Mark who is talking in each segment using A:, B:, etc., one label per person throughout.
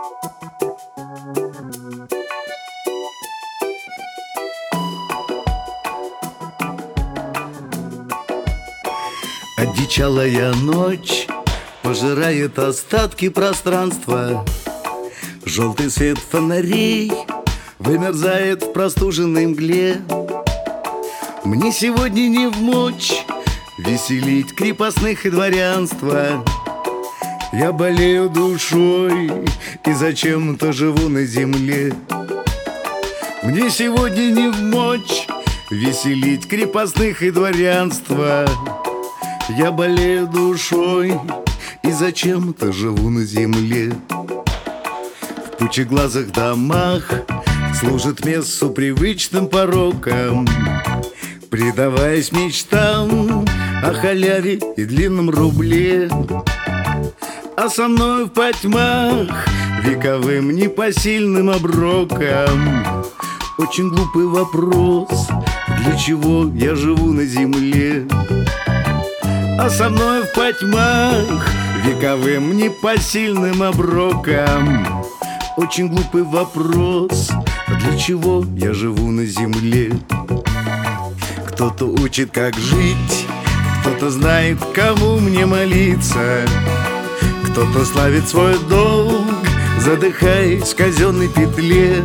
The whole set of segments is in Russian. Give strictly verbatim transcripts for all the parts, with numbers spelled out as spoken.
A: Одичалая ночь пожирает остатки пространства. Желтый свет фонарей вымерзает в простуженной мгле. Мне сегодня не вмочь веселить крепостных и дворянства. Я болею душой и зачем-то живу на земле. Мне сегодня не вмочь веселить крепостных и дворянства. Я болею душой и зачем-то живу на земле. В пучеглазых домах служит мессу привычным порокам, предаваясь мечтам о халяве и длинном рубле. А со мной в потьмах вековым непосильным оброком очень глупый вопрос: для чего я живу на земле? А со мной в потьмах вековым непосильным оброком очень глупый вопрос: для чего я живу на земле? Кто-то учит, как жить, кто-то знает, кому мне молиться, кто-то славит свой долг, задыхаясь в казенной петле.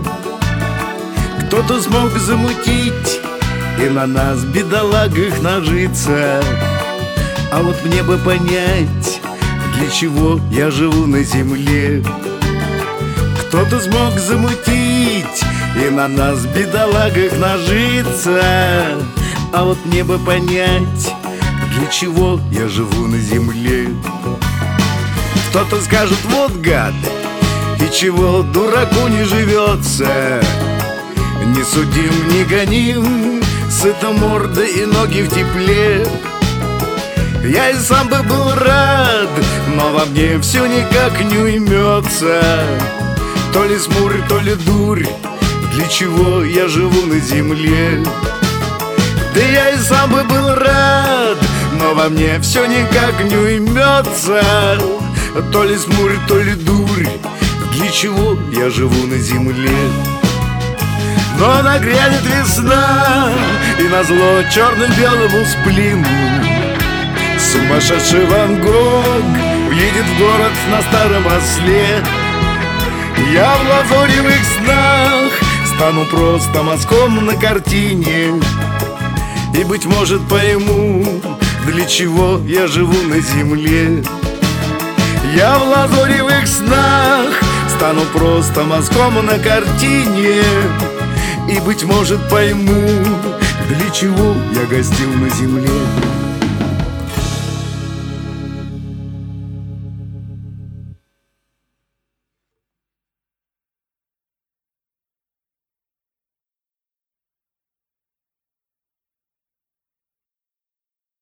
A: Кто-то смог замутить и на нас, бедолагах, нажиться. А вот мне бы понять, для чего я живу на земле. Кто-то смог замутить и на нас, бедолагах, нажиться. А вот мне бы понять, для чего я живу на земле. Кто-то скажет: вот гад, и чего дураку не живется, не судим, не гоним, сыта морда и ноги в тепле. Я и сам бы был рад, но во мне все никак не уймется. То ли смурь, то ли дурь, для чего я живу на земле. Да я и сам бы был рад, но во мне все никак не уймется. То ли смурь, то ли дурь, для чего я живу на земле. Но нагрянет весна, и назло черно-белому сплину сумасшедший Ван Гог уедет в город на старом осле. Я в лазоревых снах стану просто мазком на картине, и, быть может, пойму, для чего я живу на земле. Я в лазоревых снах стану просто мазком на картине, и, быть может, пойму, для чего я гостил на земле.